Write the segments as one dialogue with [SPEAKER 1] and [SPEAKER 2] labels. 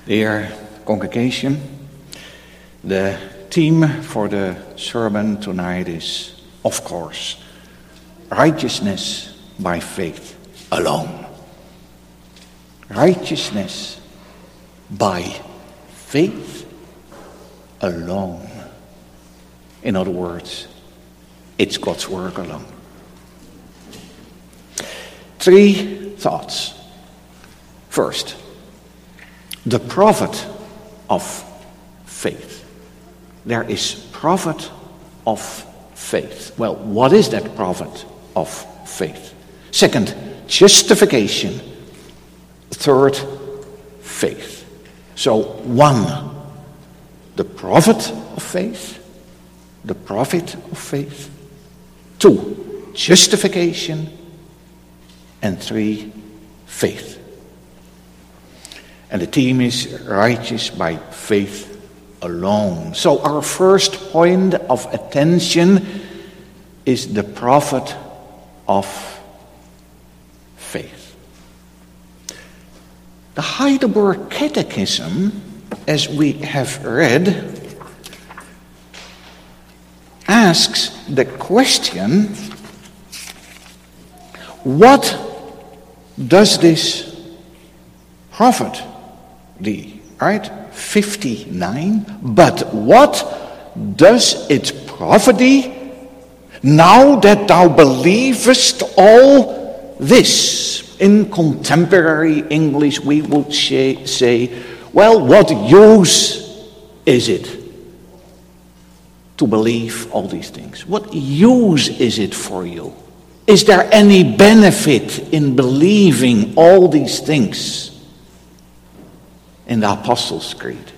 [SPEAKER 1] Dear congregation, the theme for the sermon tonight is, of course, righteousness by faith alone. Righteousness by faith alone. In other words, it's God's work alone. 3 thoughts. First, the profit of faith. There is profit of faith. Well, what is that profit of faith? Second, justification. Third, faith. So 1, the profit of faith. The profit of faith. 2, justification. And 3, faith. And the theme is righteous by faith alone. So our first point of attention is the profit of faith. The Heidelberg Catechism, as we have read, asks the question, what does this profit thee? Right? 59. But what does it profit thee, now that thou believest all this? In contemporary English we would say, well, what use is it to believe all these things? What use is it for you? Is there any benefit in believing all these things in the Apostles' Creed?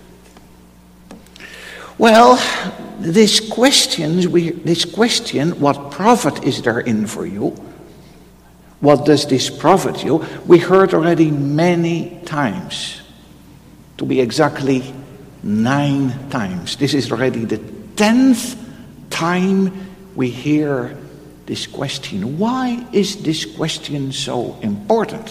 [SPEAKER 1] Well, this question, what profit is there in for you? What does this profit you? We heard already many times, to be exactly 9 times. This is already the 10th time we hear this question. Why is this question so important?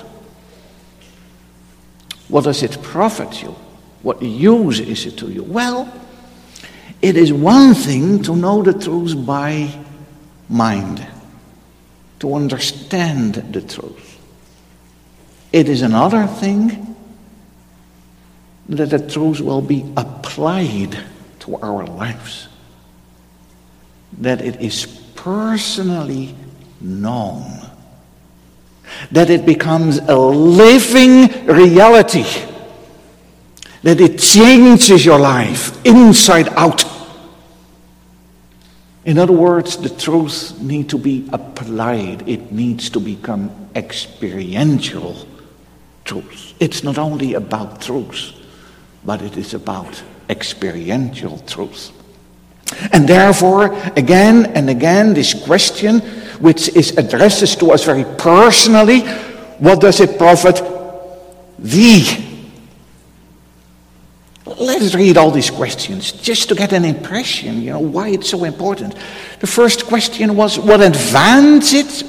[SPEAKER 1] What does it profit you? What use is it to you? Well, it is one thing to know the truth by mind, to understand the truth. It is another thing that the truth will be applied to our lives, that it is personally known, that it becomes a living reality, that it changes your life inside out. In other words, the truth needs to be applied. It needs to become experiential truth. It's not only about truth, but it is about experiential truth. And therefore, again and again, this question, which is addressed to us very personally, what does it profit thee? Let's read all these questions just to get an impression, why it's so important. The first question was, what advantage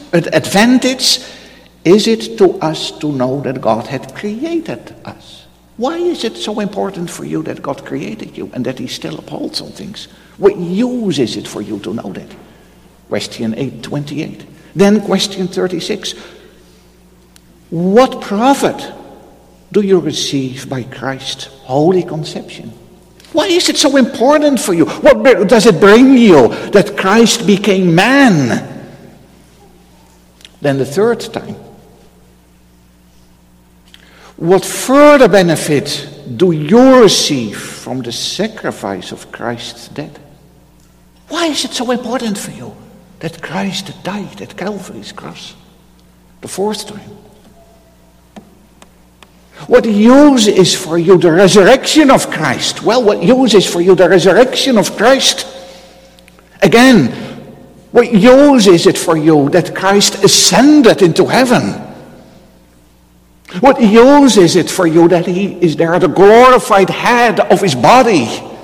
[SPEAKER 1] is it to us to know that God had created us? Why is it so important for you that God created you and that He still upholds all things? What use is it for you to know that? Question 8:28. Then question 36. What profit do you receive by Christ's holy conception? Why is it so important for you? What does it bring you that Christ became man? Then the third time. What further benefit do you receive from the sacrifice of Christ's death? Why is it so important for you that Christ died at Calvary's cross? The fourth time. What use is for you the resurrection of Christ? Well, what use is for you the resurrection of Christ? Again, what use is it for you that Christ ascended into heaven? What use is it for you that He is there, the glorified head of His body?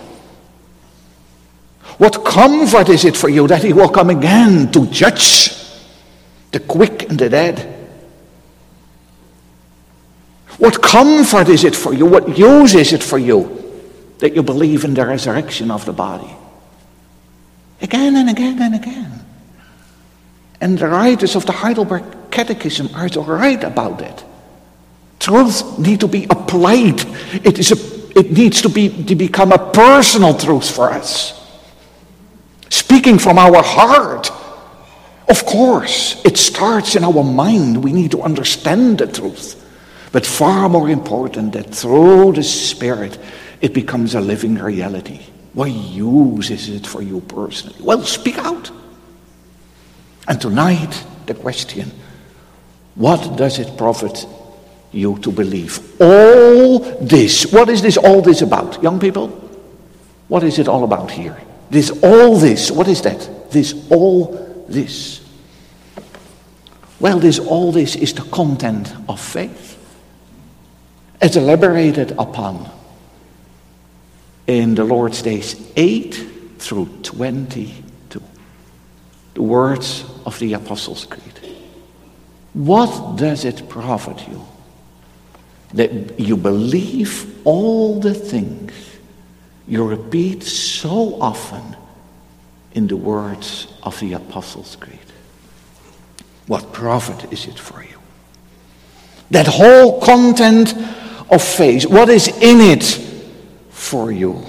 [SPEAKER 1] What comfort is it for you that He will come again to judge the quick and the dead? What comfort is it for you? What use is it for you that you believe in the resurrection of the body? Again and again and again. And the writers of the Heidelberg Catechism are right about that. Truth needs to be applied. It needs to become a personal truth for us. Speaking from our heart. Of course, it starts in our mind. We need to understand the truth. But far more important, that through the Spirit, it becomes a living reality. What use is it for you personally? Well, speak out. And tonight, the question, what does it profit you to believe? All this. What is this all this about? Young people, what is it all about here? All this. What is that? All this. Well, all this is the content of faith. As elaborated upon in the Lord's Days 8 through 22. The words of the Apostles' Creed. What does it profit you that you believe all the things you repeat so often in the words of the Apostles' Creed? What profit is it for you? That whole content of faith, what is in it for you?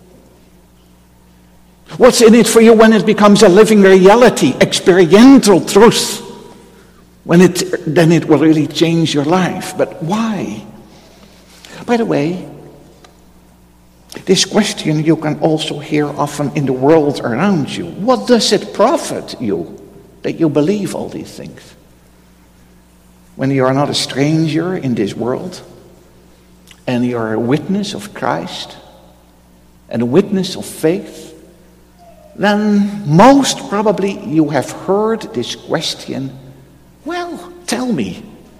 [SPEAKER 1] What's in it for you when it becomes a living reality, experiential truth? Then it will really change your life. But why? By the way, this question you can also hear often in the world around you. What does it profit you that you believe all these things? When you are not a stranger in this world, and you are a witness of Christ, and a witness of faith, then most probably you have heard this question, well, tell me.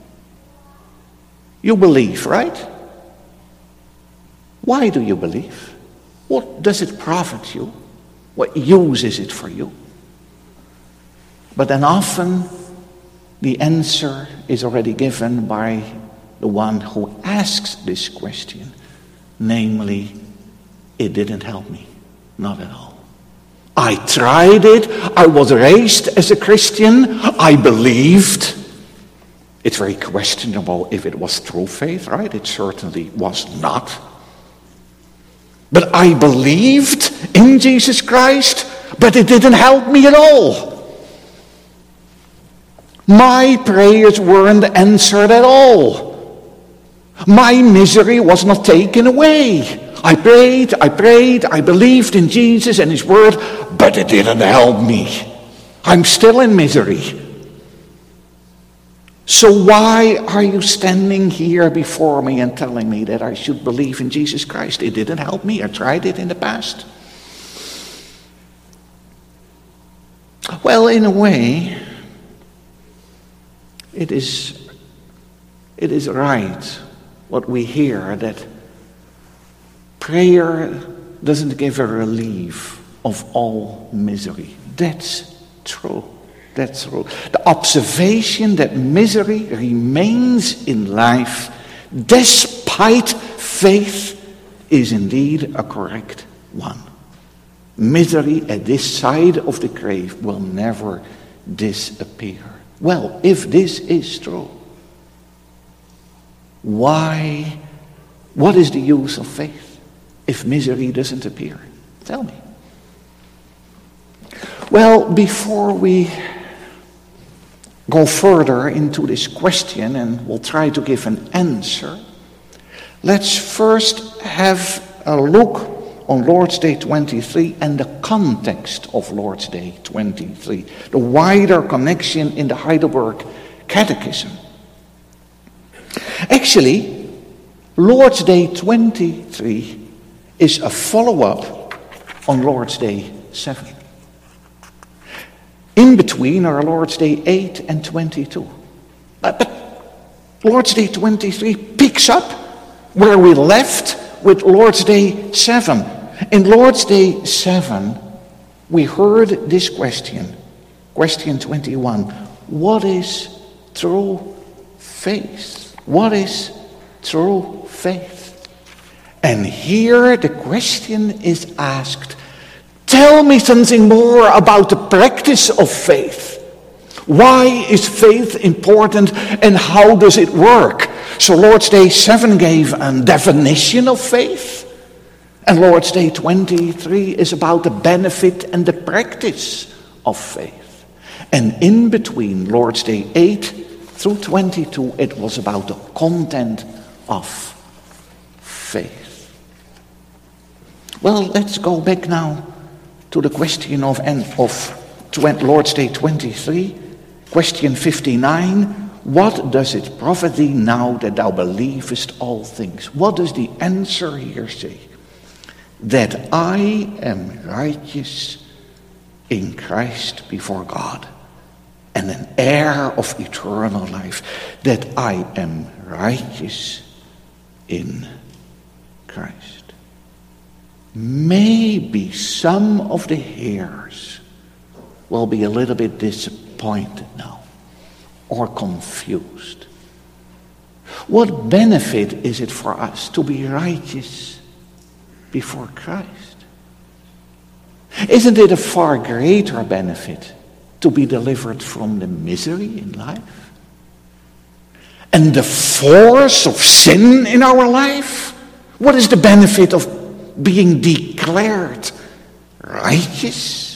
[SPEAKER 1] You believe, right? Why do you believe? What does it profit you? What use is it for you? But then often the answer is already given by the one who asks this question. Namely, it didn't help me. Not at all. I tried it. I was raised as a Christian. I believed. It's very questionable if it was true faith, right? It certainly was not. But I believed in Jesus Christ, but it didn't help me at all. My prayers weren't answered at all. My misery was not taken away. I prayed, I believed in Jesus and His Word, but it didn't help me. I'm still in misery. So why are you standing here before me and telling me that I should believe in Jesus Christ? It didn't help me. I tried it in the past. Well, in a way, it is right what we hear, that prayer doesn't give a relief of all misery. That's true. That's true. The observation that misery remains in life despite faith is indeed a correct one. Misery at this side of the grave will never disappear. Well, if this is true, what is the use of faith if misery doesn't appear? Tell me. Well, before we go further into this question, and we'll try to give an answer, let's first have a look on Lord's Day 23 and the context of Lord's Day 23, the wider connection in the Heidelberg Catechism. Actually, Lord's Day 23 is a follow-up on Lord's Day 7. In between are Lord's Day 8 and 22. But Lord's Day 23 picks up where we left with Lord's Day 7. In Lord's Day 7, we heard this question, question 21. What is true faith? What is through faith. And here the question is asked, tell me something more about the practice of faith. Why is faith important and how does it work? So Lord's Day 7 gave a definition of faith. And Lord's Day 23 is about the benefit and the practice of faith. And in between Lord's Day 8 through 22, it was about the content of faith. Well, let's go back now to the question of Lord's Day 23. Question 59, what does it profit thee now that thou believest all things? What does the answer here say? That I am righteous in Christ before God and an heir of eternal life. That I am righteous in Christ. Maybe some of the hearers will be a little bit disappointed now or confused. What benefit is it for us to be righteous before Christ? Isn't it a far greater benefit to be delivered from the misery in life and the force of sin in our life? What is the benefit of being declared righteous?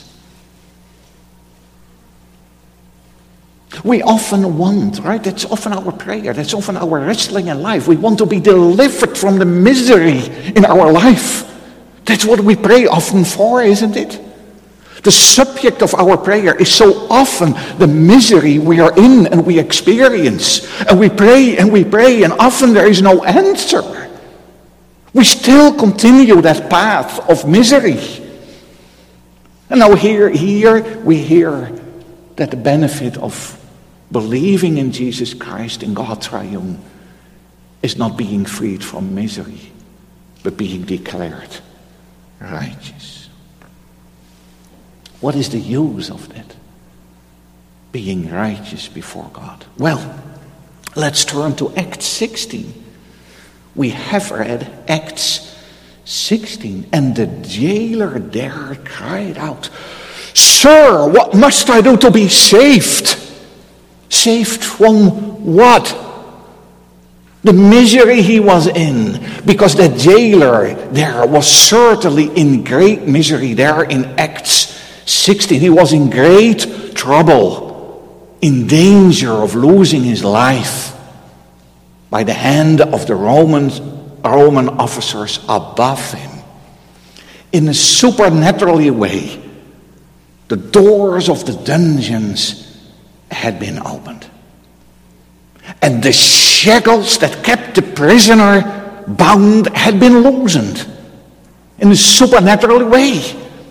[SPEAKER 1] We often want, right? That's often our prayer. That's often our wrestling in life. We want to be delivered from the misery in our life. That's what we pray often for, isn't it? The subject of our prayer is so often the misery we are in and we experience. And we pray and often there is no answer. We still continue that path of misery. And now here we hear that the benefit of believing in Jesus Christ, in God's triumph, is not being freed from misery, but being declared righteous. What is the use of that? Being righteous before God. Well, let's turn to Acts 16. We have read Acts 16, and the jailer there cried out, "Sir, what must I do to be saved?" Saved from what? The misery he was in. Because the jailer there was certainly in great misery there in Acts 16. He was in great trouble, in danger of losing his life by the hand of the Roman officers above him. In a supernaturally way, the doors of the dungeons had been opened. And the shackles that kept the prisoner bound had been loosened in a supernatural way.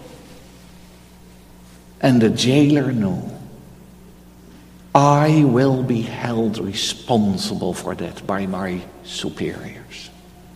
[SPEAKER 1] And the jailer knew, I will be held responsible for that by my superiors.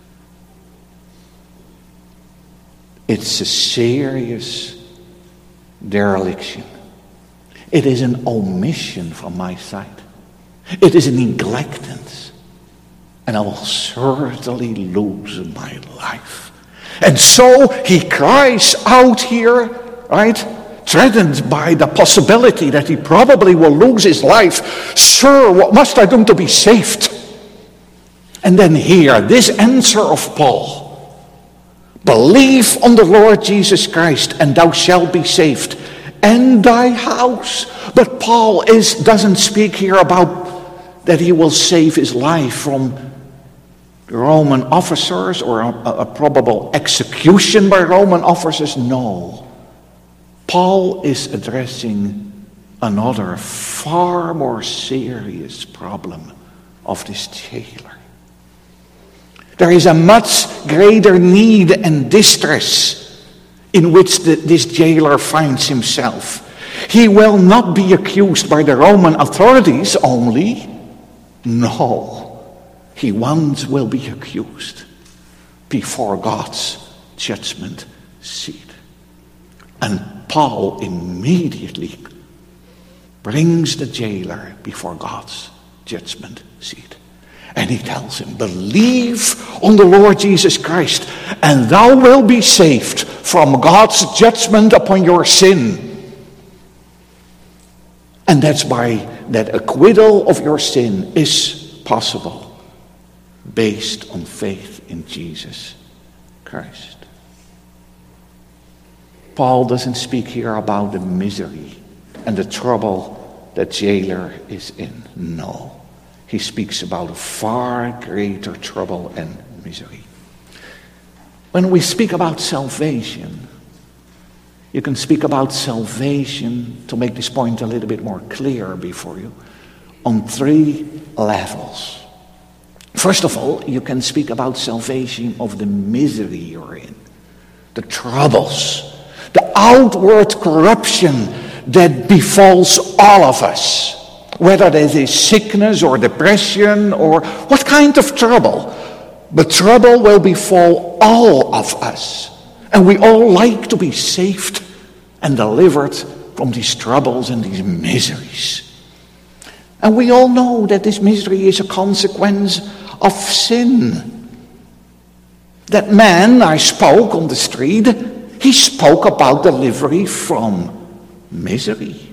[SPEAKER 1] It's a serious dereliction. It is an omission from my side. It is a neglectance. And I will certainly lose my life. And so he cries out here, right? Threatened by the possibility that he probably will lose his life. "Sir, what must I do to be saved?" And then here, this answer of Paul. "Believe on the Lord Jesus Christ, and thou shalt be saved, and thy house." But Paul doesn't speak here about that he will save his life from Roman officers or a probable execution by Roman officers. No. Paul is addressing another far more serious problem of this jailer. There is a much greater need and distress in which this jailer finds himself. He will not be accused by the Roman authorities only. No, he once will be accused before God's judgment seat. And Paul immediately brings the jailer before God's judgment seat. And he tells him, believe on the Lord Jesus Christ, and thou wilt be saved from God's judgment upon your sin. And that's why that acquittal of your sin is possible, based on faith in Jesus Christ. Paul doesn't speak here about the misery and the trouble that jailer is in. No. He speaks about a far greater trouble and misery. When we speak about salvation, you can speak about salvation, to make this point a little bit more clear before you, on 3 levels. First of all, you can speak about salvation of the misery you're in, the troubles, the outward corruption that befalls all of us. Whether that is sickness or depression or what kind of trouble. But trouble will befall all of us. And we all like to be saved and delivered from these troubles and these miseries. And we all know that this misery is a consequence of sin. That man I spoke on the street, he spoke about delivery from misery.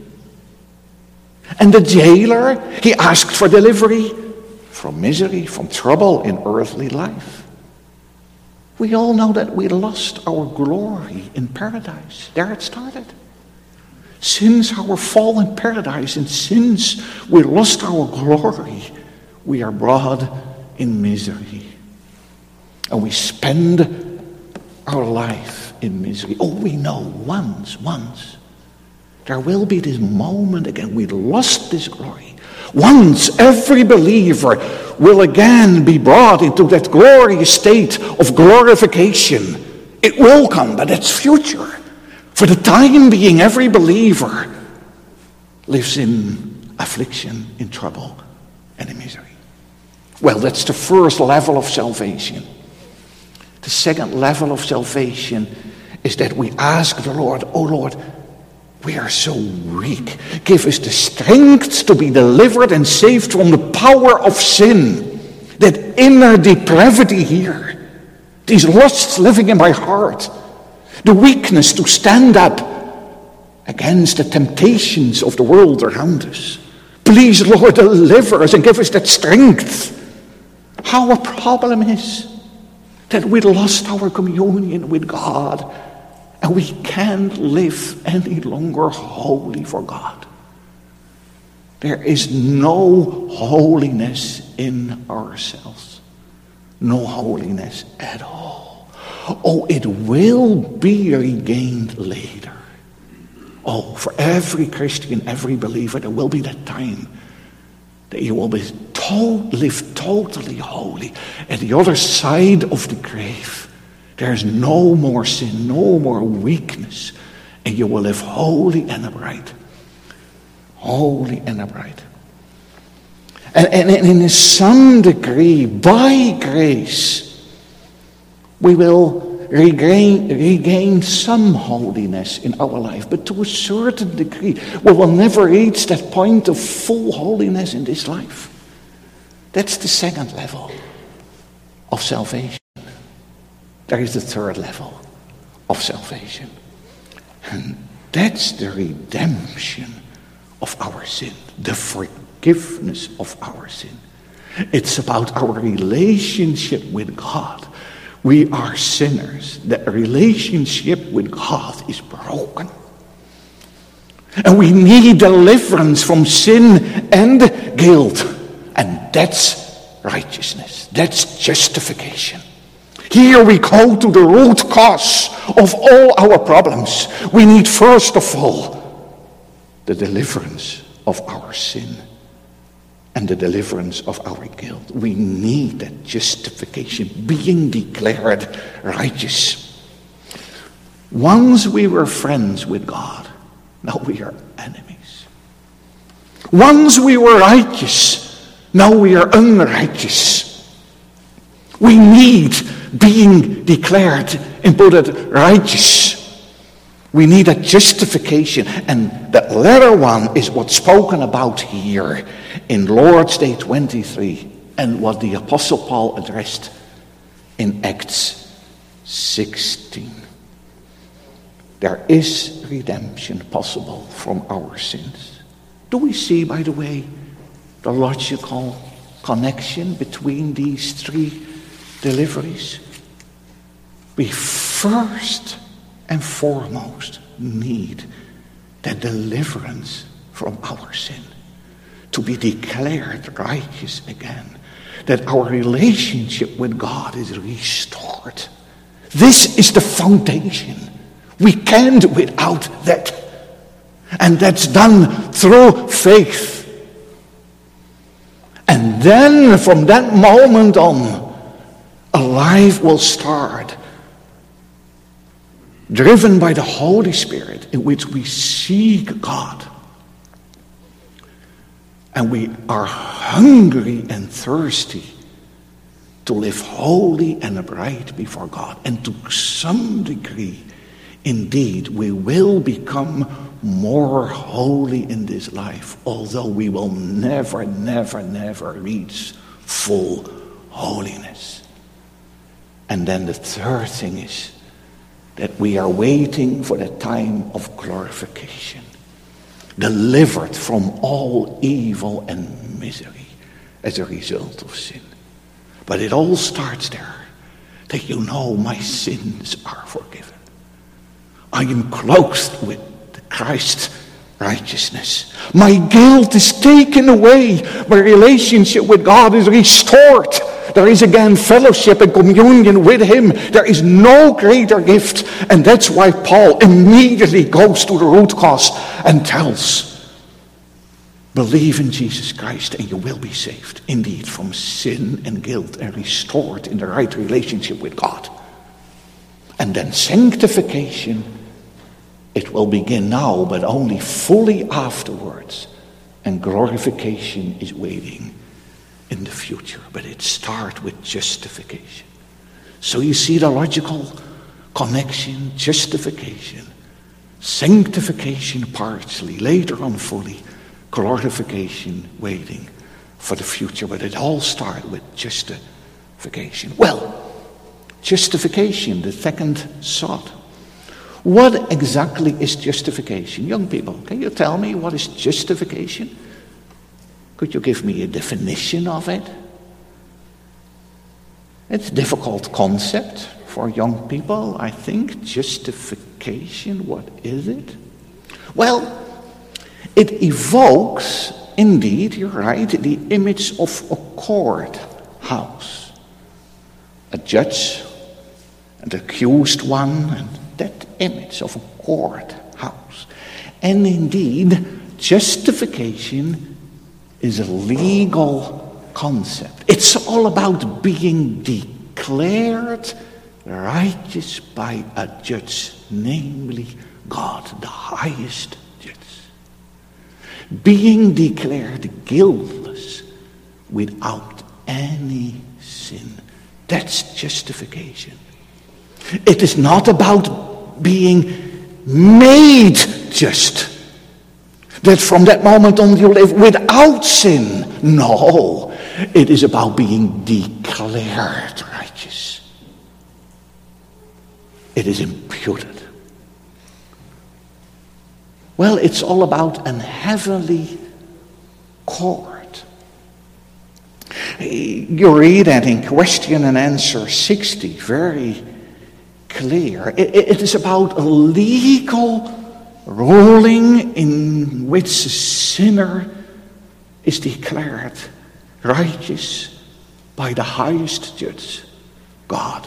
[SPEAKER 1] And the jailer, he asked for delivery from misery, from trouble in earthly life. We all know that we lost our glory in paradise. There it started. Since our fall in paradise, and since we lost our glory, we are brought in misery. And we spend our life in misery. Oh, we know once, there will be this moment again. We lost this glory. Once every believer will again be brought into that glorious state of glorification. It will come, but it's future. For the time being, every believer lives in affliction, in trouble, and in misery. Well, that's the first level of salvation. The second level of salvation is that we ask the Lord, oh Lord, we are so weak. Give us the strength to be delivered and saved from the power of sin. That inner depravity here. These lusts living in my heart. The weakness to stand up against the temptations of the world around us. Please, Lord, deliver us and give us that strength. Our problem is that we lost our communion with God. And we can't live any longer holy for God. There is no holiness in ourselves. No holiness at all. Oh, it will be regained later. Oh, for every Christian, every believer, there will be that time that you will live totally holy at the other side of the grave. There's no more sin, no more weakness, and you will live holy and upright. Holy and upright. And in some degree, by grace, we will regain some holiness in our life, but to a certain degree. We will never reach that point of full holiness in this life. That's the second level of salvation. There is the third level of salvation. And that's the redemption of our sin. The forgiveness of our sin. It's about our relationship with God. We are sinners. The relationship with God is broken. And we need deliverance from sin and guilt. And that's righteousness. That's justification. Here we go to the root cause of all our problems. We need first of all the deliverance of our sin and the deliverance of our guilt. We need that justification, being declared righteous. Once we were friends with God, now we are enemies. Once we were righteous, now we are unrighteous. We need being declared and put it righteous. We need a justification, and that latter one is what's spoken about here in Lord's Day 23, and what the Apostle Paul addressed in Acts 16. There is redemption possible from our sins. Do we see, by the way, the logical connection between these three deliveries? We first and foremost need that deliverance from our sin, to be declared righteous again, that our relationship with God is restored. This is the foundation. We can't do without that. And that's done through faith. And then from that moment on, a life will start, driven by the Holy Spirit, in which we seek God. And we are hungry and thirsty to live holy and upright before God. And to some degree, indeed, we will become more holy in this life, although we will never, never, never reach full holiness. And then the third thing is that we are waiting for the time of glorification, delivered from all evil and misery as a result of sin. But it all starts there, that you know my sins are forgiven. I am clothed with Christ's righteousness. My guilt is taken away. My relationship with God is restored. There is again fellowship and communion with Him. There is no greater gift. And that's why Paul immediately goes to the root cause and tells, believe in Jesus Christ and you will be saved. Indeed, from sin and guilt, and restored in the right relationship with God. And then sanctification, it will begin now, but only fully afterwards. And glorification is waiting in the future. But it starts with justification. So you see the logical connection: justification, sanctification partially, later on fully, glorification waiting for the future. But it all starts with justification. Well, justification, the second thought. What exactly is justification? Young people, can you tell me what is justification? Could you give me a definition of it? It's a difficult concept for young people, I think. Justification, what is it? Well, it evokes, indeed, you're right, the image of a courthouse. A judge, an accused one, and that image of a courthouse. And indeed, justification is a legal concept. It's all about being declared righteous by a judge, namely God, the highest judge. Being declared guiltless without any sin. That's justification. It is not about being made just, that from that moment on you live without sin. No, it is about being declared righteous. It is imputed. Well, it's all about an heavenly court. You read that in question and answer 60, very clear. It is about a legal ruling in which a sinner is declared righteous by the highest judge, God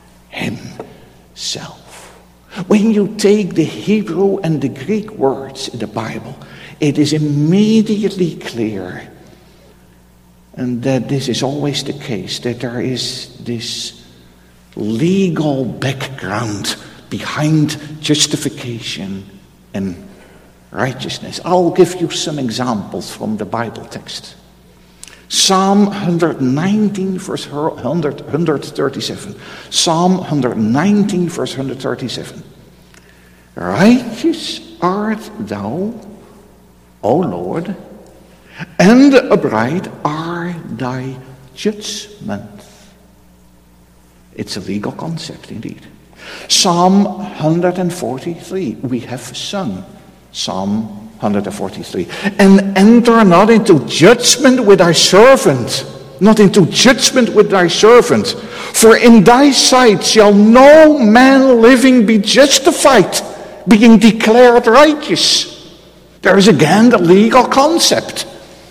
[SPEAKER 1] Himself. When you take the Hebrew and the Greek words in the Bible, it is immediately clear, and that this is always the case, that there is this legal background behind justification and righteousness. I'll give you some examples from the Bible text. Psalm 119 verse 137. Psalm 119 verse 137. Righteous art thou, O Lord, and upright are thy judgment. It's a legal concept indeed. Psalm 143, we have sung Psalm 143. And enter not into judgment with thy servant, not into judgment with thy servant. For in thy sight shall no man living be justified, being declared righteous. There is again the legal concept.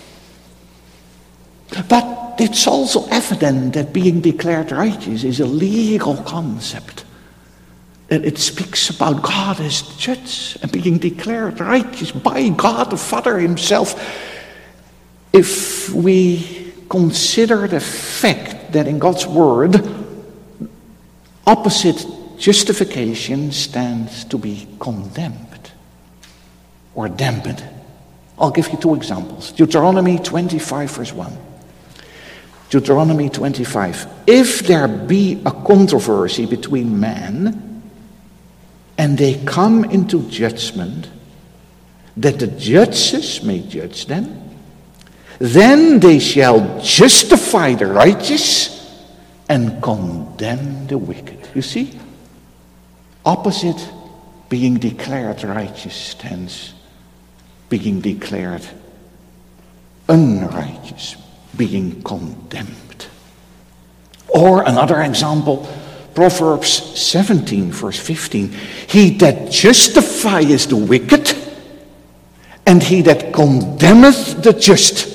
[SPEAKER 1] But it's also evident that being declared righteous is a legal concept. That it speaks about God as judge and being declared righteous by God the Father himself. If we consider the fact that in God's word, opposite justification stands to be condemned or dampened. I'll give you two examples. Deuteronomy 25 verse 1. Deuteronomy 25. If there be a controversy between men, and they come into judgment, that the judges may judge them, then they shall justify the righteous and condemn the wicked. You see? Opposite being declared righteous stands being declared unrighteous, being condemned. Or another example, Proverbs 17 verse 15. He that justifieth the wicked, and he that condemneth the just.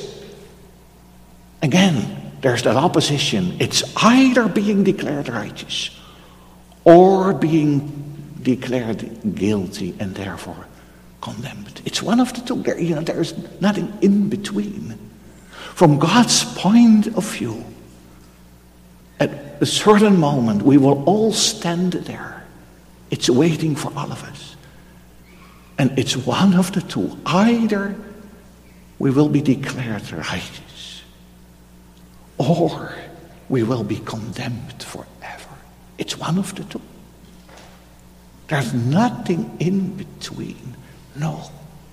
[SPEAKER 1] Again, there's that opposition. It's either being declared righteous or being declared guilty and therefore condemned. It's one of the two. There's nothing in between. From God's point of view, at a certain moment, we will all stand there. It's waiting for all of us. And it's one of the two. Either we will be declared righteous, or we will be condemned forever. It's one of the two. There's nothing in between. No.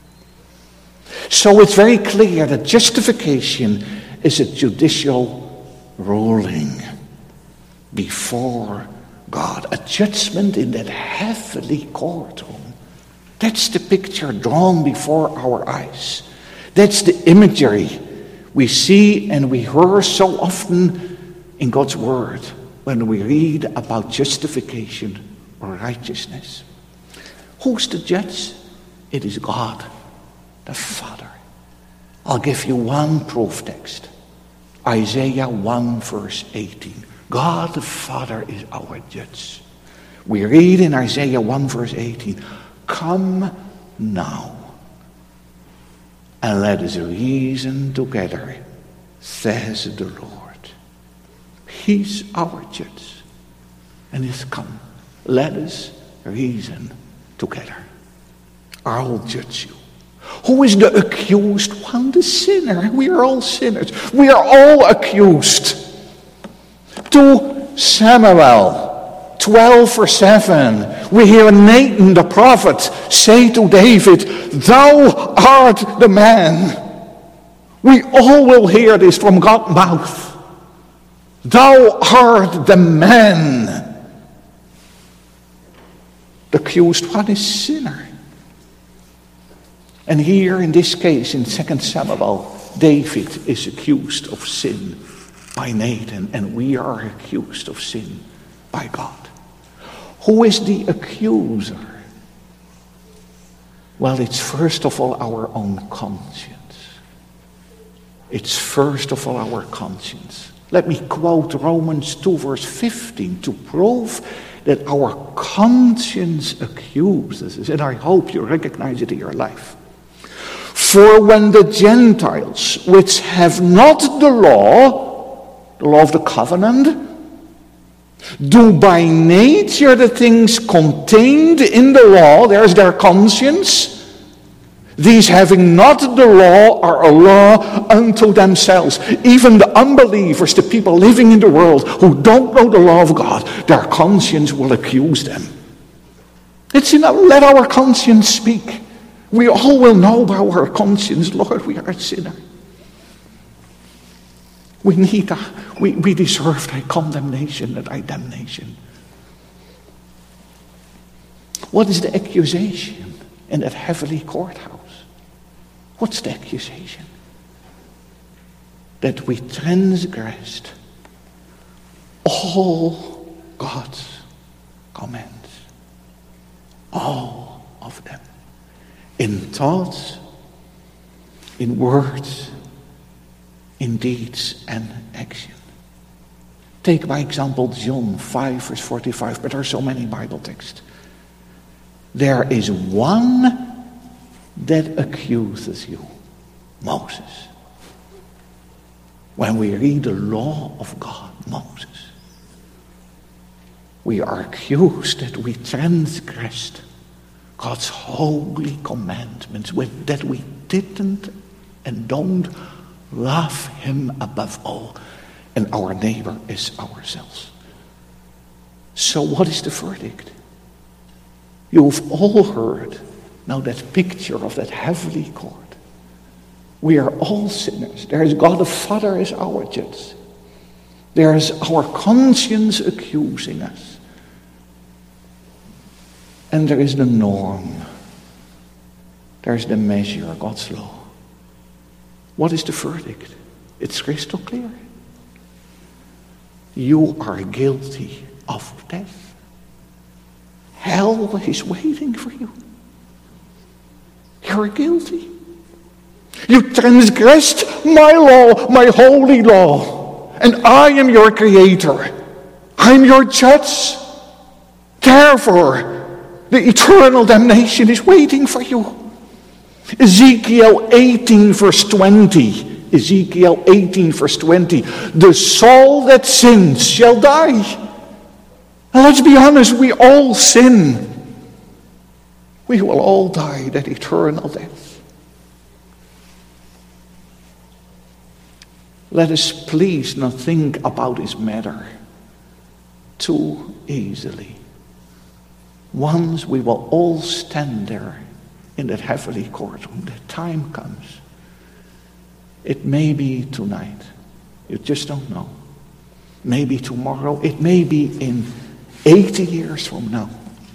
[SPEAKER 1] So it's very clear that justification is a judicial ruling before God, a judgment in that heavenly courtroom. That's the picture drawn before our eyes. That's the imagery we see and we hear so often in God's word when we read about justification or righteousness. Who's the judge? It is God, the Father. I'll give you one proof text. Isaiah 1 verse 18. God the Father is our judge. We read in Isaiah 1 verse 18, come now and let us reason together, says the Lord. He's our judge and he's come. Let us reason together. I'll judge you. Who is the accused one? The sinner. We are all sinners. We are all accused. 2 Samuel 12 verse 7. We hear Nathan the prophet say to David, thou art the man. We all will hear this from God's mouth. Thou art the man. The accused one is sinner. And here in this case, in 2 Samuel, David is accused of sin by Nathan, and we are accused of sin by God. Who is the accuser? Well, it's first of all our own conscience. It's first of all our conscience. Let me quote Romans 2 verse 15 to prove that our conscience accuses us, and I hope you recognize it in your life. For when the Gentiles, which have not the law of the covenant, do by nature the things contained in the law, there's their conscience, these having not the law are a law unto themselves. Even the unbelievers, the people living in the world who don't know the law of God, their conscience will accuse them. It's enough, let our conscience speak. We all will know by our conscience, Lord, we are a sinner. We need that. We deserve thy condemnation and thy damnation. What is the accusation in that heavenly courthouse? What's the accusation? That we transgressed all God's commands. All of them. In thoughts, in words, in deeds and action. Take by example John 5 verse 45, but there are so many Bible texts. There is one that accuses you, Moses. When we read the law of God, Moses, we are accused that we transgressed God's holy commandments, that we didn't and don't love him above all, and our neighbor is ourselves. So what is the verdict? You've all heard now that picture of that heavenly court. We are all sinners. There is God the Father as our judge. There is our conscience accusing us. And there is the norm. There is the measure, God's law. What is the verdict? It's crystal clear. You are guilty of death. Hell is waiting for you. You're guilty. You transgressed my law, my holy law. And I am your creator. I'm your judge. Therefore, the eternal damnation is waiting for you. Ezekiel 18 verse 20. Ezekiel 18 verse 20. The soul that sins shall die. Now let's be honest, we all sin. We will all die that eternal death. Let us please not think about this matter too easily. Once we will all stand there in that heavenly courtroom, the time comes. It may be tonight. You just don't know. Maybe tomorrow. It may be in 80 years from now.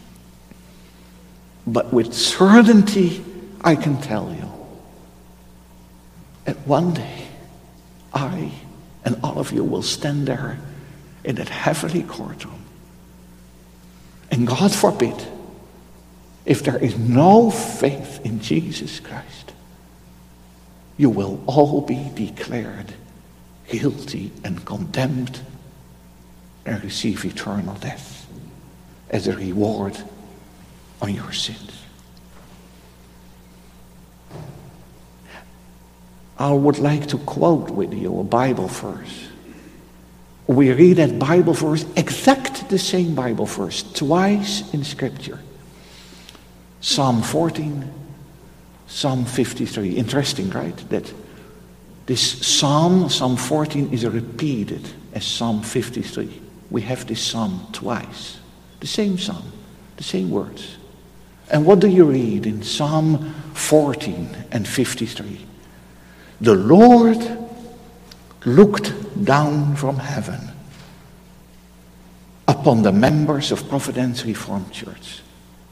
[SPEAKER 1] But with certainty, I can tell you that one day, I and all of you will stand there in that heavenly courtroom. And God forbid, if there is no faith in Jesus Christ, you will all be declared guilty and condemned and receive eternal death as a reward on your sins. I would like to quote with you a Bible verse. We read that Bible verse, exact the same Bible verse, twice in Scripture. Psalm 14, Psalm 53. Interesting, right? That this Psalm 14, is repeated as Psalm 53. We have this Psalm twice. The same Psalm, the same words. And what do you read in Psalm 14 and 53? The Lord looked down from heaven upon the members of Providence Reformed Church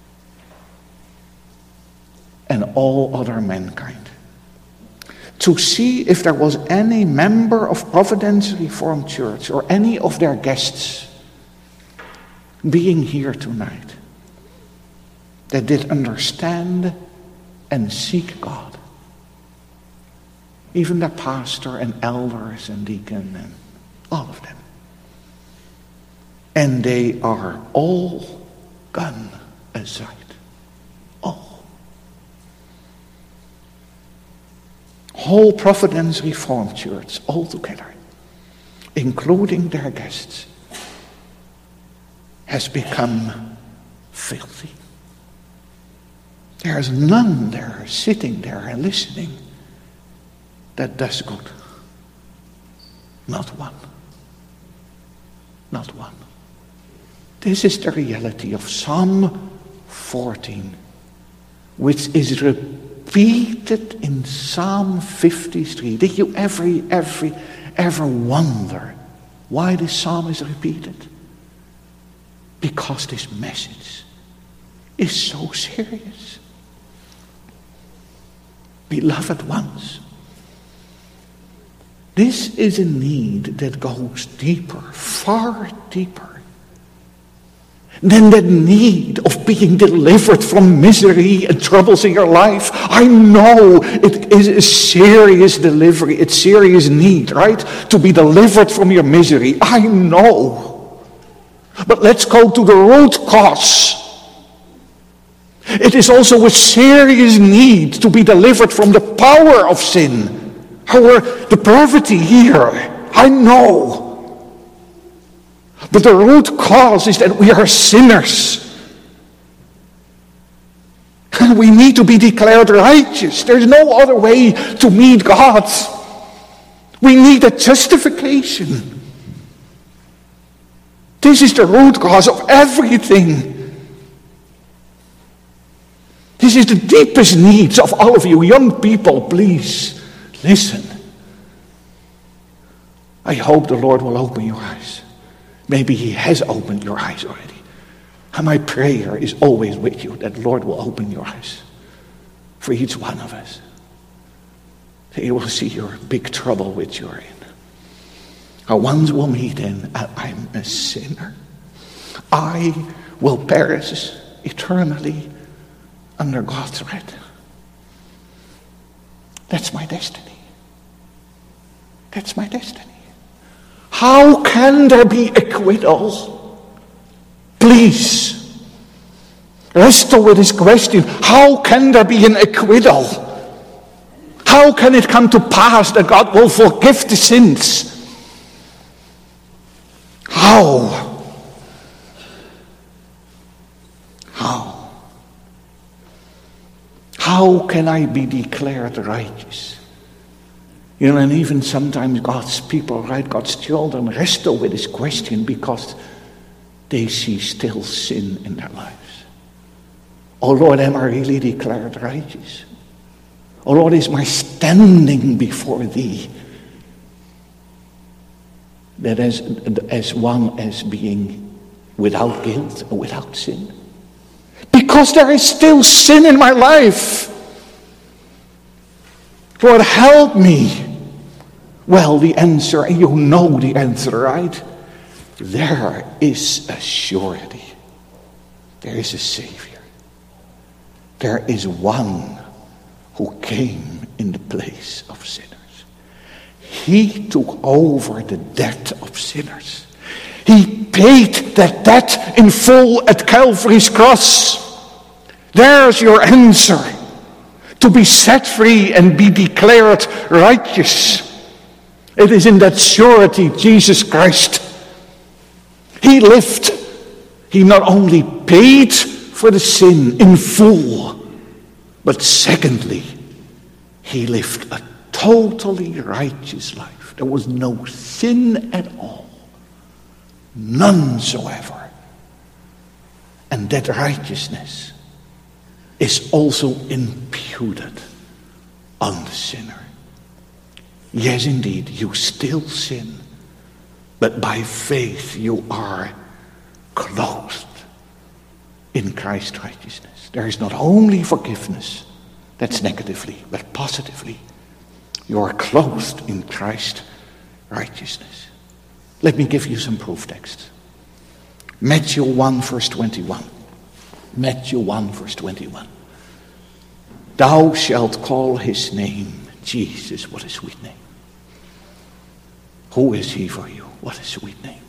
[SPEAKER 1] and all other mankind to see if there was any member of Providence Reformed Church or any of their guests being here tonight that did understand and seek God. Even the pastor and elders and deacon and all of them. And they are all gone aside. All. Whole Providence Reformed Church all together, including their guests, has become filthy. There is none there sitting there and listening that does good. Not one. Not one. This is the reality of Psalm 14, which is repeated in Psalm 53. Did you every ever wonder why this psalm is repeated? Because this message is so serious. Beloved ones, this is a need that goes deeper, far deeper, than the need of being delivered from misery and troubles in your life. I know it is a serious delivery, it's serious need, right? To be delivered from your misery. I know. But let's go to the root cause. It is also a serious need to be delivered from the power of sin. Our depravity here, I know. But the root cause is that we are sinners. And we need to be declared righteous. There's no other way to meet God. We need a justification. This is the root cause of everything. This is the deepest needs of all of you. Young people, please, listen. I hope the Lord will open your eyes. Maybe he has opened your eyes already. And my prayer is always with you that the Lord will open your eyes for each one of us. That you will see your big trouble which you're in. Or once will meet in, I'm a sinner. I will perish eternally under God's wrath. That's my destiny. That's my destiny. How can there be acquittal? Please, wrestle with this question. How can there be an acquittal? How can it come to pass that God will forgive the sins? How? How? How can I be declared righteous? You know, and even sometimes God's people, right, God's children wrestle with this question because they see still sin in their lives. Oh Lord, am I really declared righteous? Oh Lord, is my standing before thee that as one as being without guilt or without sin? Because there is still sin in my life. Lord, help me. Well, the answer, and you know the answer, right? There is a surety. There is a Savior. There is one who came in the place of sinners. He took over the debt of sinners. He paid that debt in full at Calvary's cross. There's your answer. To be set free and be declared righteous. It is in that surety, Jesus Christ. He lived. He not only paid for the sin in full, but secondly, he lived a totally righteous life. There was no sin at all. None soever. And that righteousness is also imputed on the sinner. Yes, indeed, you still sin, but by faith you are clothed in Christ's righteousness. There is not only forgiveness, that's negatively, but positively. You are clothed in Christ's righteousness. Let me give you some proof texts. Matthew 1 verse 21. Matthew 1 verse 21. Thou shalt call his name Jesus. What a sweet name. Who is he for you? What a sweet name.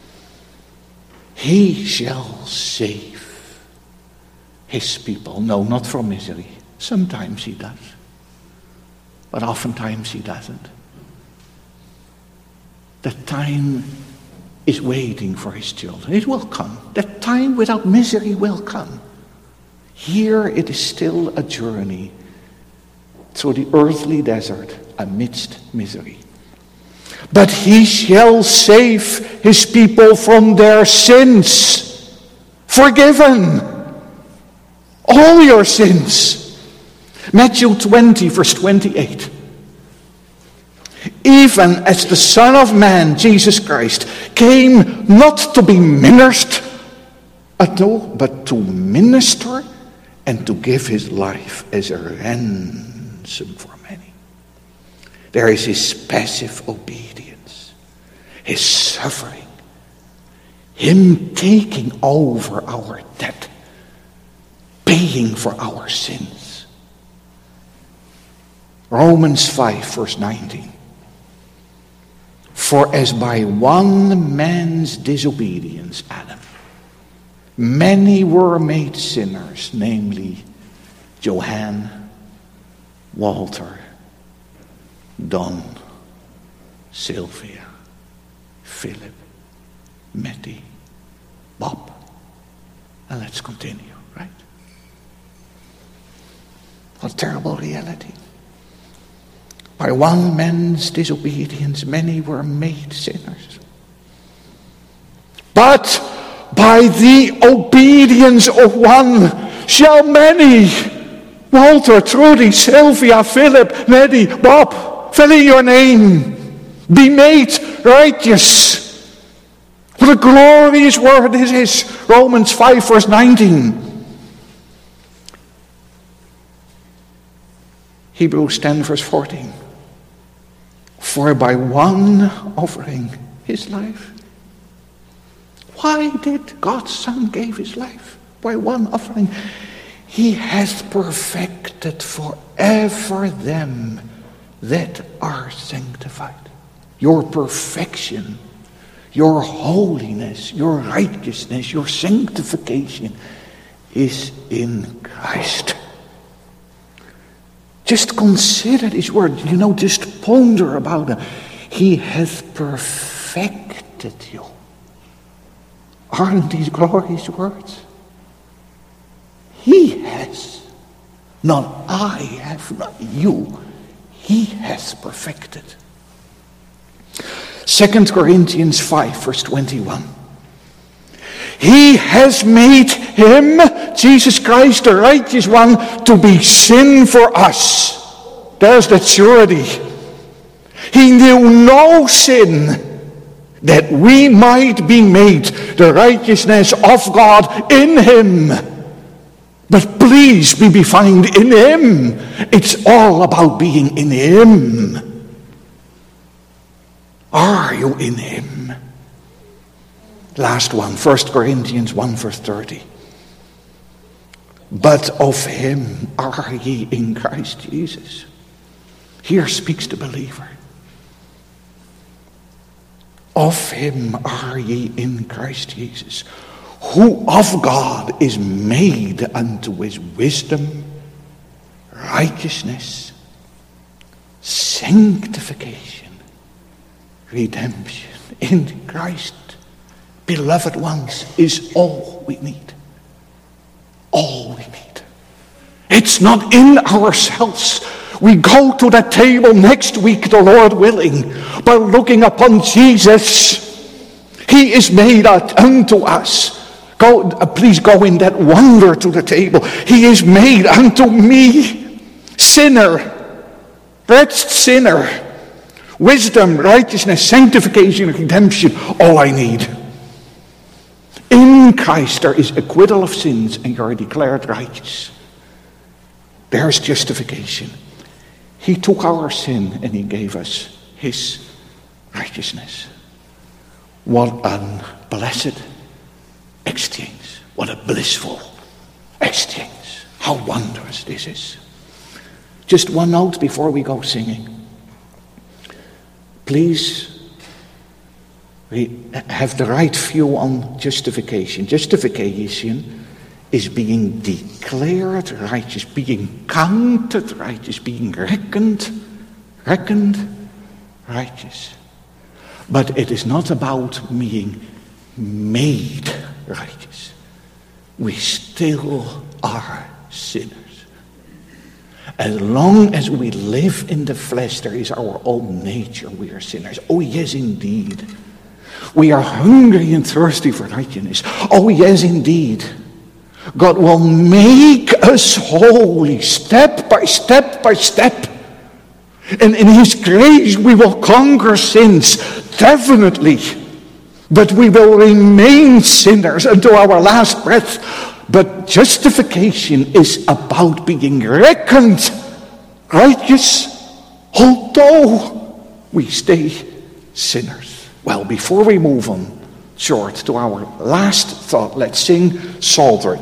[SPEAKER 1] He shall save his people. No, not from misery. Sometimes he does. But oftentimes he doesn't. The time is waiting for his children. It will come. That time without misery will come. Here it is still a journey through the earthly desert amidst misery. But he shall save his people from their sins. Forgiven. All your sins. Matthew 20 verse 28. even as the Son of Man, Jesus Christ, came not to be ministered unto, but to minister and to give his life as a ransom for many. There is his passive obedience, his suffering, him taking over our debt, paying for our sins. Romans 5 verse 19. For as by one man's disobedience, Adam, many were made sinners, namely Johann, Walter, Don, Sylvia, Philip, Matty, Bob. And let's continue, right? What a terrible reality. By one man's disobedience, many were made sinners. But by the obedience of one shall many, Walter, Trudy, Sylvia, Philip, Matty, Bob, fill in your name, be made righteous. What a glorious word this is. Romans 5 verse 19. Hebrews 10 verse 14. For by one offering his life. Why did God's Son give his life? By one offering. He hath perfected forever them that are sanctified. Your perfection, your holiness, your righteousness, your sanctification is in Christ. Just consider his word, just ponder about it. He hath perfected you. Aren't these glorious words? He has. Not I have, not you. He has perfected. 2 Corinthians 5 verse 21. He has made him, Jesus Christ, the righteous one, to be sin for us. There's that surety. He knew no sin, that we might be made the righteousness of God in him. But please be found in him. It's all about being in him. Are you in him? Last one, 1 Corinthians 1 verse 30. But of him are ye in Christ Jesus. Here speaks the believer. Of him are ye in Christ Jesus, who of God is made unto his wisdom, righteousness, sanctification, redemption in Christ. Beloved ones, is all we need. All we need. It's not in ourselves. We go to that table next week, the Lord willing, by looking upon Jesus. He is made unto us. Please go in that wonder to the table. He is made unto me, sinner, wretched sinner, wisdom, righteousness, sanctification, redemption, all I need. In Christ there is acquittal of sins and you are declared righteous. There's justification. He took our sin and he gave us his righteousness. What a blessed exchange. What a blissful exchange. How wondrous this is. Just one note before we go singing. Please have the right view on justification. Justification is being declared righteous, being counted righteous, being reckoned righteous. But it is not about being made righteous. We still are sinners. As long as we live in the flesh, there is our own nature. We are sinners. Oh yes, indeed. We are hungry and thirsty for righteousness. Oh yes, indeed. God will make us holy step by step by step. And in His grace we will conquer sins, definitely. But we will remain sinners until our last breath. But justification is about being reckoned righteous, although we stay sinners. Well, before we move on short to our last thought, let's sing Psalter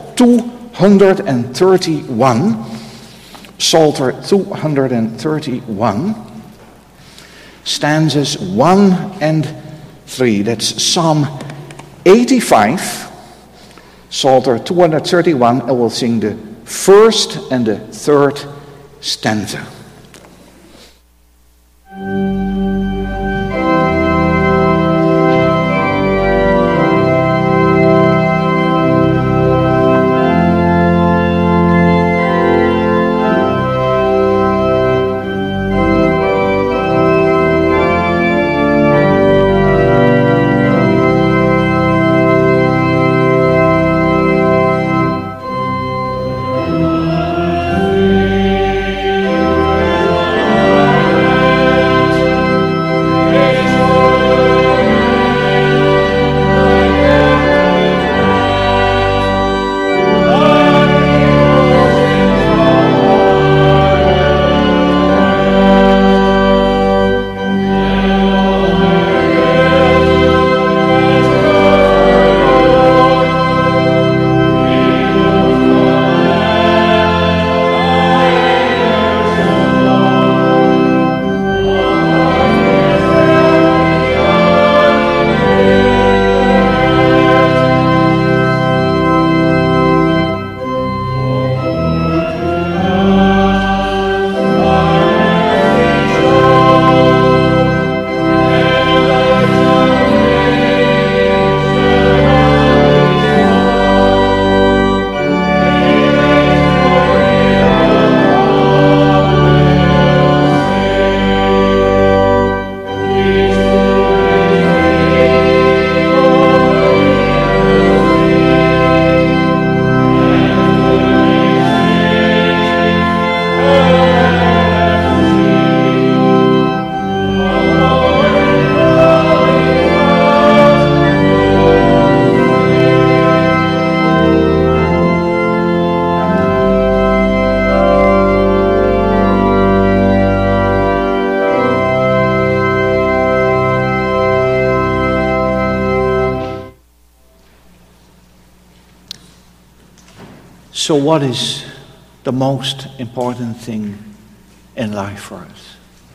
[SPEAKER 1] 231. Psalter 231, stanzas 1 and 3. That's Psalm 85, Psalter 231, and we'll sing the first and the third stanza. So what is the most important thing in life for us?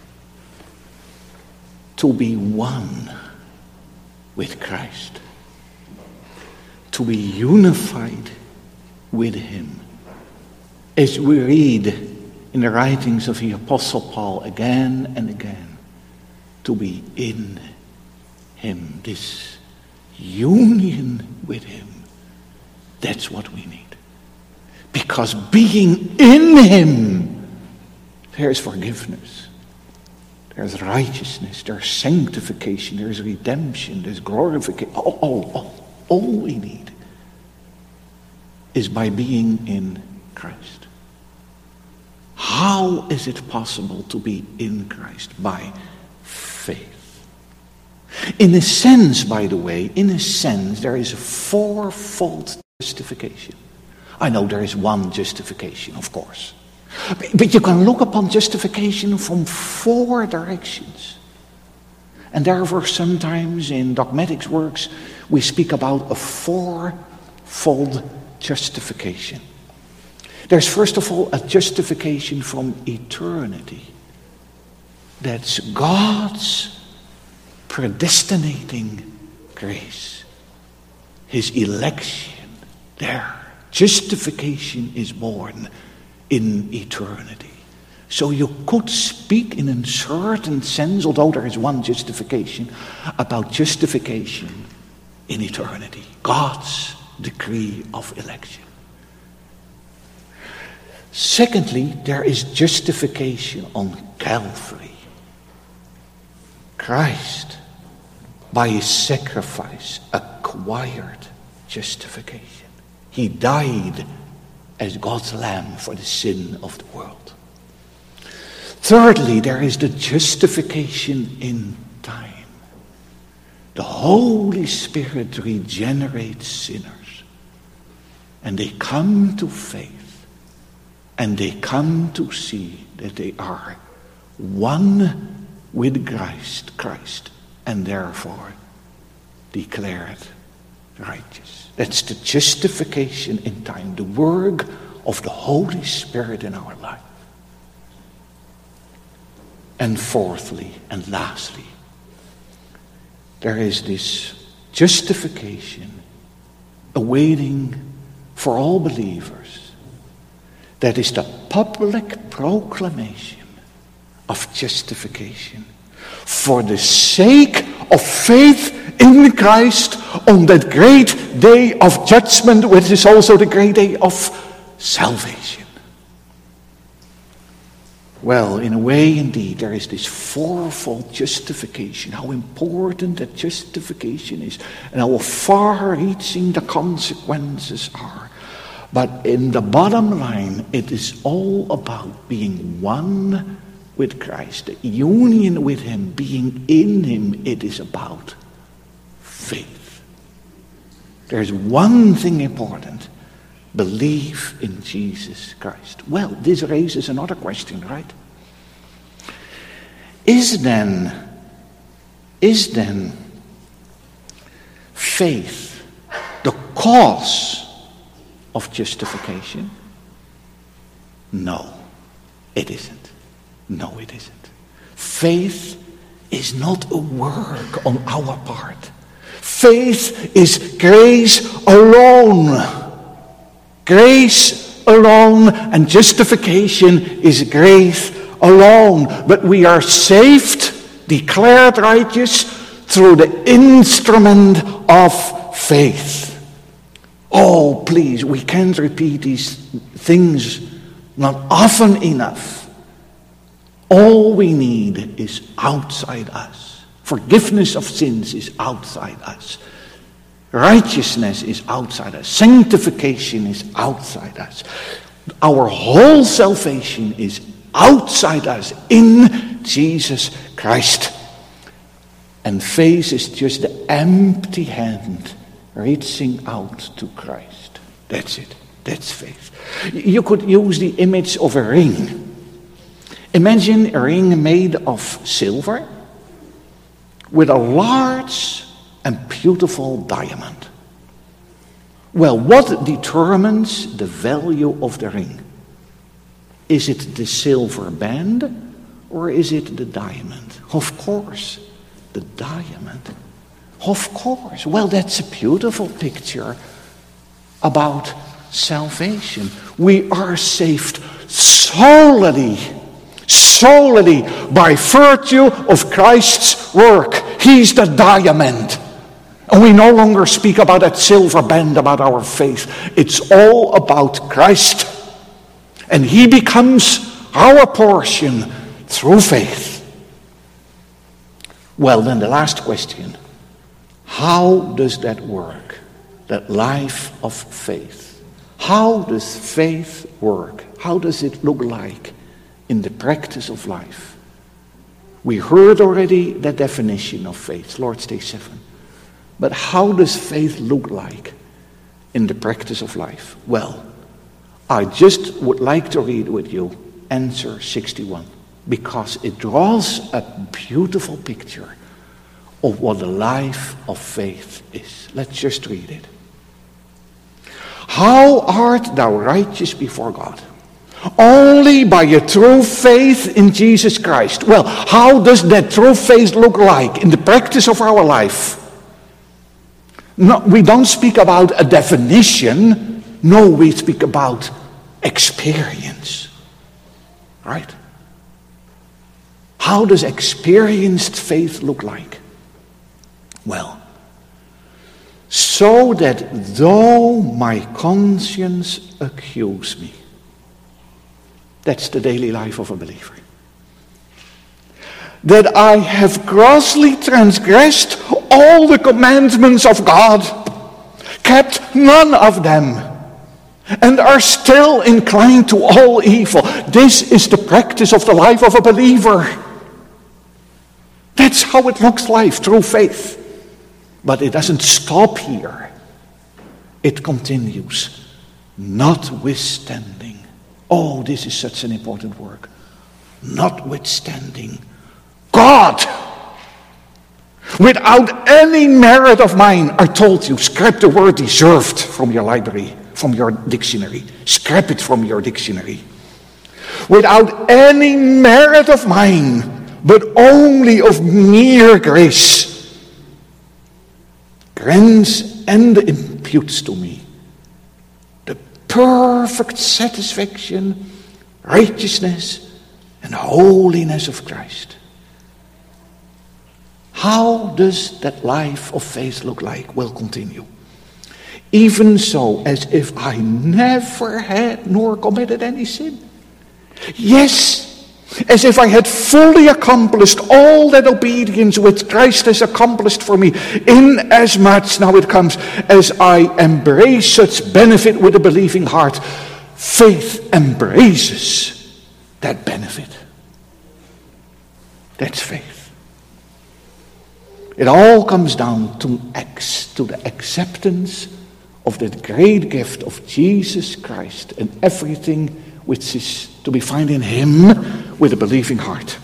[SPEAKER 1] To be one with Christ. To be unified with Him. As we read in the writings of the Apostle Paul again and again, to be in Him, this union with Him, that's what we need. Because being in Him, there's forgiveness, there's righteousness, there's sanctification, there's redemption, there's glorification. All we need is by being in Christ. How is it possible to be in Christ? By faith. In a sense, by the way, there is a fourfold justification. I know there is one justification, of course. But you can look upon justification from four directions. And therefore sometimes in dogmatic works we speak about a fourfold justification. There's first of all a justification from eternity. That's God's predestinating grace. His election there. Justification is born in eternity. So you could speak in a certain sense, although there is one justification, about justification in eternity. God's decree of election. Secondly, there is justification on Calvary. Christ, by His sacrifice, acquired justification. He died as God's lamb for the sin of the world. Thirdly, there is the justification in time. The Holy Spirit regenerates sinners, and they come to faith, and they come to see that they are one with Christ, and therefore declared righteous. That's the justification in time, the work of the Holy Spirit in our life. And fourthly and lastly, there is this justification awaiting for all believers. That is the public proclamation of justification for the sake of faith in Christ on that great day of judgment, which is also the great day of salvation. Well, in a way, indeed, there is this fourfold justification. How important that justification is and how far-reaching the consequences are. But in the bottom line, it is all about being one with Christ. The union with Him, being in Him, it is about faith. There's one thing important. Believe in Jesus Christ. Well, this raises another question, right? Is then faith the cause of justification? No, it isn't. No, it isn't. Faith is not a work on our part. Faith is grace alone. Grace alone, and justification is grace alone. But we are saved, declared righteous, through the instrument of faith. Oh, please, we can't repeat these things not often enough. All we need is outside us. Forgiveness of sins is outside us. Righteousness is outside us. Sanctification is outside us. Our whole salvation is outside us in Jesus Christ. And faith is just the empty hand reaching out to Christ. That's it. That's faith. You could use the image of a ring. Imagine a ring made of silver with a large and beautiful diamond. Well, what determines the value of the ring? Is it the silver band or is it the diamond? Of course, the diamond. Of course. Well, that's a beautiful picture about salvation. We are saved solely by virtue of Christ's work. He's the diamond. And we no longer speak about that silver band, about our faith. It's all about Christ. And He becomes our portion through faith. Well, then the last question. How does that work? That life of faith. How does faith work? How does it look like in the practice of life? We heard already the definition of faith, Lord's Day 7. But how does faith look like in the practice of life? Well, I just would like to read with you answer 61, because it draws a beautiful picture of what the life of faith is. Let's just read it. How art thou righteous before God? Only by a true faith in Jesus Christ. Well, how does that true faith look like in the practice of our life? No, we don't speak about a definition. No, we speak about experience. Right? How does experienced faith look like? Well, so that though my conscience accuse me, that's the daily life of a believer, that I have grossly transgressed all the commandments of God, kept none of them, and are still inclined to all evil. This is the practice of the life of a believer. That's how it looks like through faith. But it doesn't stop here. It continues. Notwithstanding. Oh, this is such an important word. Notwithstanding. God, without any merit of mine, I told you, scrap the word deserved from your library, from your dictionary. Scrap it from your dictionary. Without any merit of mine, but only of mere grace, grants and imputes to me the perfect satisfaction, righteousness, and holiness of Christ. How does that life of faith look like? We'll continue. Even so, as if I never had nor committed any sin. Yes, as if I had fully accomplished all that obedience which Christ has accomplished for me, inasmuch, now it comes, as I embrace such benefit with a believing heart. Faith embraces that benefit. That's faith. It all comes down to the acceptance of that great gift of Jesus Christ and everything which is to be found in him with a believing heart.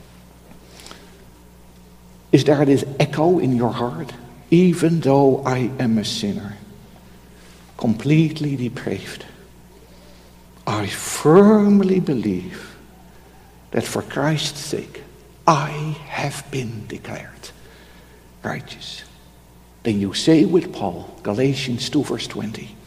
[SPEAKER 1] Is there this echo in your heart? Even though I am a sinner, completely depraved, I firmly believe that for Christ's sake, I have been declared righteous. Then you say with Paul, Galatians 2 verse 20,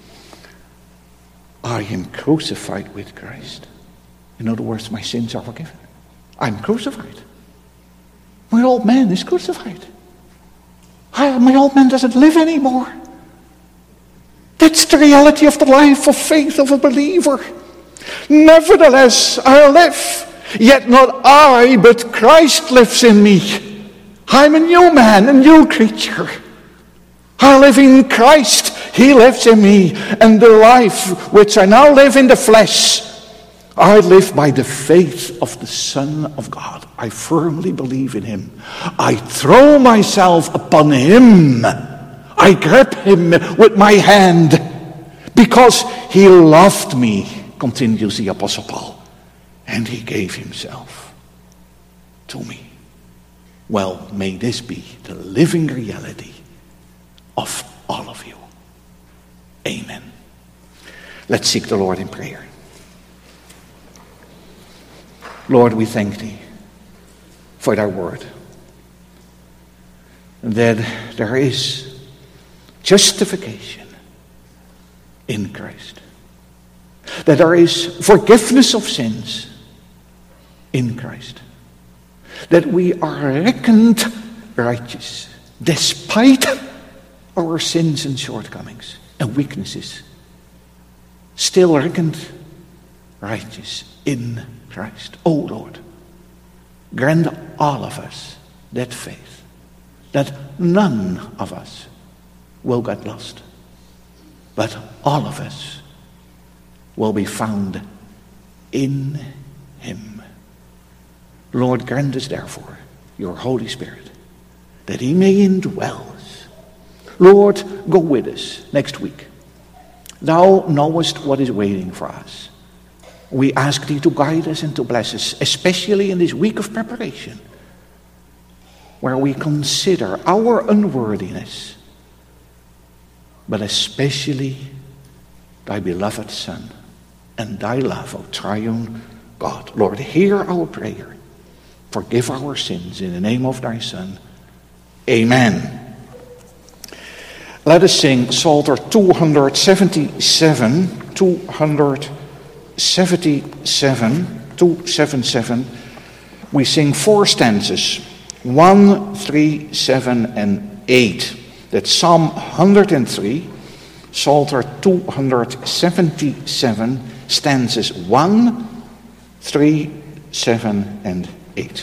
[SPEAKER 1] I am crucified with Christ. In other words, my sins are forgiven. I'm crucified. My old man is crucified. My old man doesn't live anymore. That's the reality of the life of faith of a believer. Nevertheless, I live, yet not I, but Christ lives in me. I'm a new man, a new creature. I live in Christ. He lives in me. And the life which I now live in the flesh, I live by the faith of the Son of God. I firmly believe in him. I throw myself upon him. I grab him with my hand because he loved me, continues the Apostle Paul, and he gave himself to me. Well, may this be the living reality of all of you. Amen. Let's seek the Lord in prayer. Lord, we thank thee for thy word, that there is justification in Christ, that there is forgiveness of sins in Christ, that we are reckoned righteous despite our sins and shortcomings and weaknesses, still reckoned righteous in Christ. Oh Lord, grant all of us that faith, that none of us will get lost, but all of us will be found in him. Lord, grant us therefore your Holy Spirit, that he may indwell us. Lord, go with us next week. Thou knowest what is waiting for us. We ask thee to guide us and to bless us, especially in this week of preparation, where we consider our unworthiness, but especially thy beloved Son and thy love, O triune God. Lord, hear our prayer. Forgive our sins in the name of thy Son. Amen. Let us sing Psalter 277, 277. We sing 4 stanzas, 1, 3, 7, and 8. That's Psalm 103, Psalter 277, stanzas 1, 3, 7, and 8.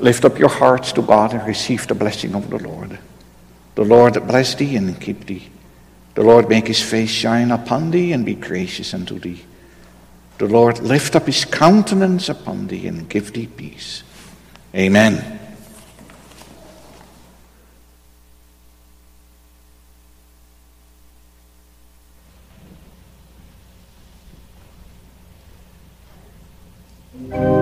[SPEAKER 1] Lift up your hearts to God and receive the blessing of the Lord. The Lord bless thee and keep thee. The Lord make his face shine upon thee and be gracious unto thee. The Lord lift up his countenance upon thee and give thee peace. Amen.
[SPEAKER 2] Thank you.